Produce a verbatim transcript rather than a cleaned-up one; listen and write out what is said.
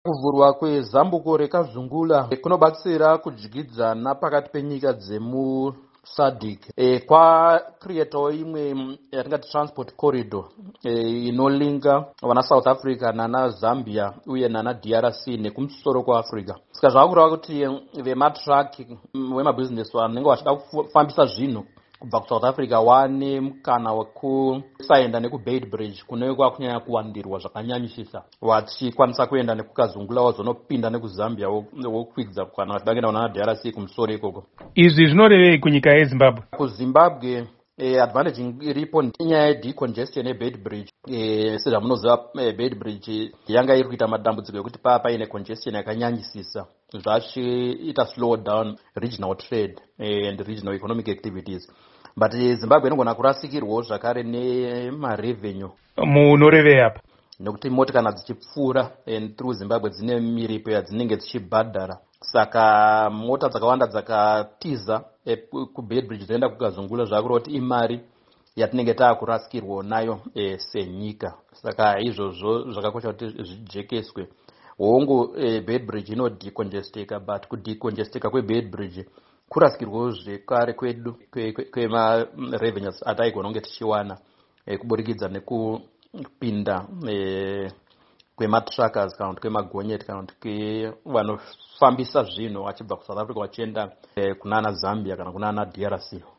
Kuvhurwa kwezambuko rekazungula kunobatsira kudyidzana pakati penyika dzemu SADC e, kwacreatawo imwe yatingati transport corridor e, inolinga vana South Africa nana Zambia uye nana D R C nekumusoro kwaAfrica. Saka zvakureva kuti vematraki vemabhizinesi vanenge vachida kufambisa zvinhu kubva kuSouth Africa wane mukana wekusaenda nekuBeitbridge kune kwakunyanya kuwandirwa zvakanyanyisisa, vachikwanisa kuenda nekukazungula wazonopinda nekuzambia wokwidza kana vachidangenda kuna D R C kumusoro ikoko. Izvi zvinorevei kunyika yeZimbabwe? KuZimbabwe eh, advantage iripo inyaya yedecongestion yeBeitbridge. Eh, sezvamunoziva eh, Beitbridge yanga iri kuita madambudziko ekuti paa paine congestion yakanyanyisisa zvachiita slow down regional trade eh, and regional economic activities. But Zimbabwe inogona kurasikirwawo zvakare nemarevenue. Munorevei apa? Nekuti moti kana dzichipfuura and through Zimbabwe dzine miripo yadzinenge dzichibhadhara. Saka mota dzakawanda dzakatiza eh, kuBeitbridge dzoenda kukazungula zvakureva kuti imari yatinenge taakurasikirwa nayo eh, senyika. Saka izvozvo zvakakosha kuti zvijekeswe. Hongu eh, Beitbridge inodecongesteka, but kudecongesteka kweBeitbridge kurasikirwawo zvekare kwedu kwema-revenues ataigona kunge tichiwana e, kuburikidza nekupinda e, kwema-truckers kana kuti kwemagonyeti kana kuti vanofambisa zvinhu vachibva kuSouth Africa vachienda e, kunana Zambia kana kunana D R C.